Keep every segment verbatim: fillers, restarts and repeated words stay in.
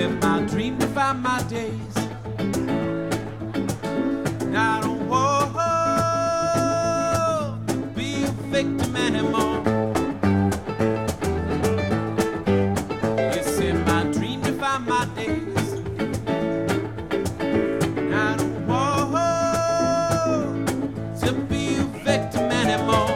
in my dream to find my days. And I don't want to be a victim anymore. It's in my dream to find my days. And I don't want to be a victim anymore.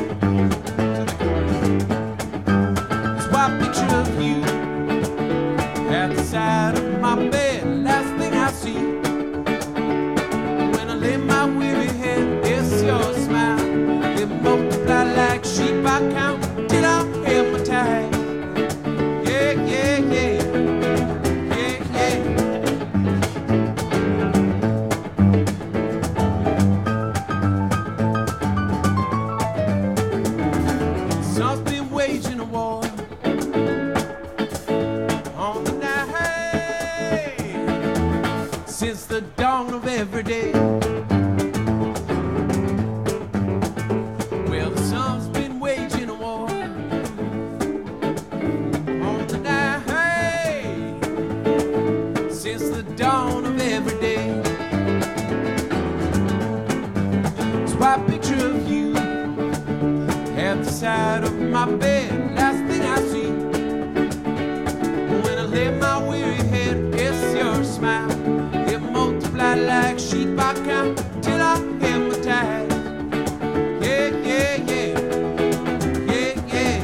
It's my picture of you at the side of my bed, last thing I see. When I lay my weary head, it's your smile. It multiply like sheep, I count till I hypnotize. Yeah, yeah, yeah, yeah, yeah. Sun's been waging a war since the dawn of every day. Well, the sun's been waging a war on the night since the dawn of every day. So I picture of you at the side of my bed, last thing I see. When I lay my weary head, it's your smile. Multiply like sheep, I count till I hypnotize. Yeah, yeah, yeah, yeah, yeah.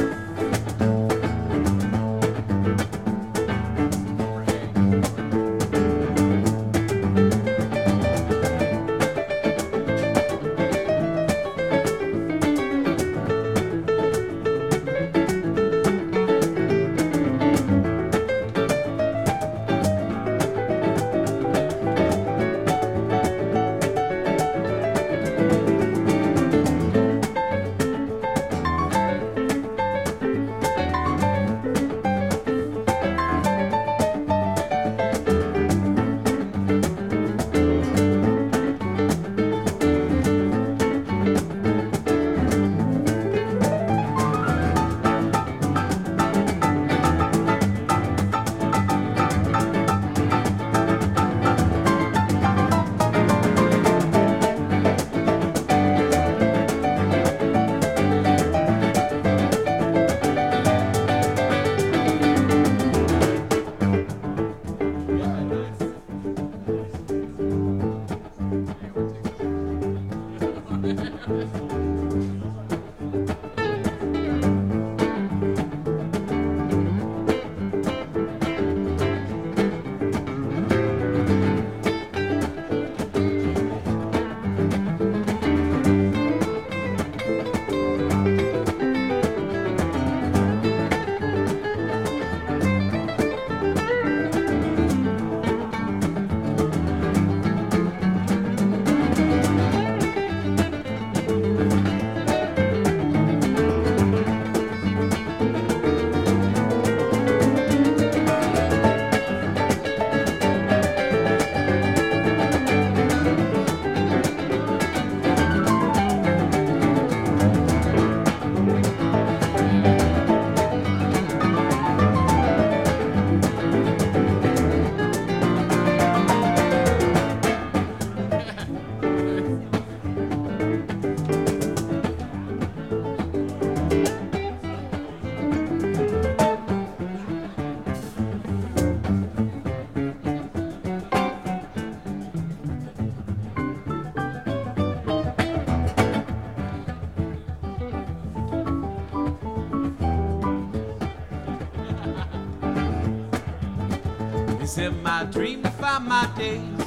It's in my dream to find my days.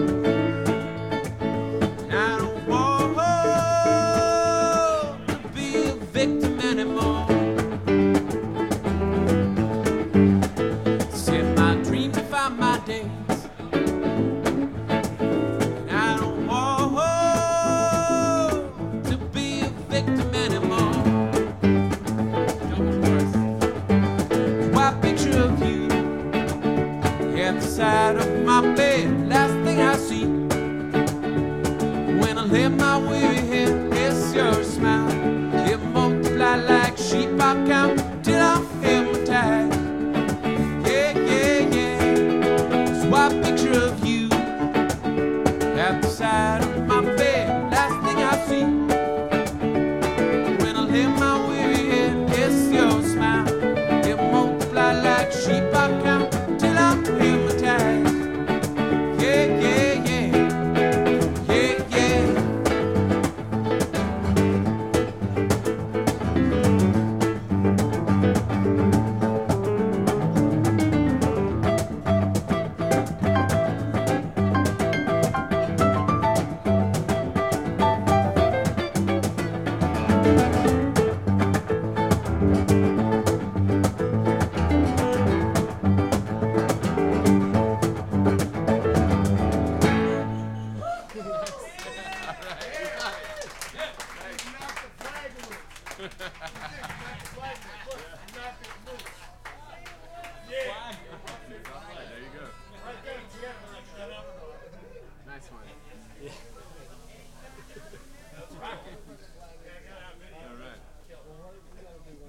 And I don't want to be a victim anymore. It's in my dream to find my days. And I don't want to be a victim anymore. My picture of you at the side of my bed, last thing I see. When I lay my weary head, it's your smile. It multiply like sheep, I count till I'm hypnotized. Yeah, yeah, yeah. side of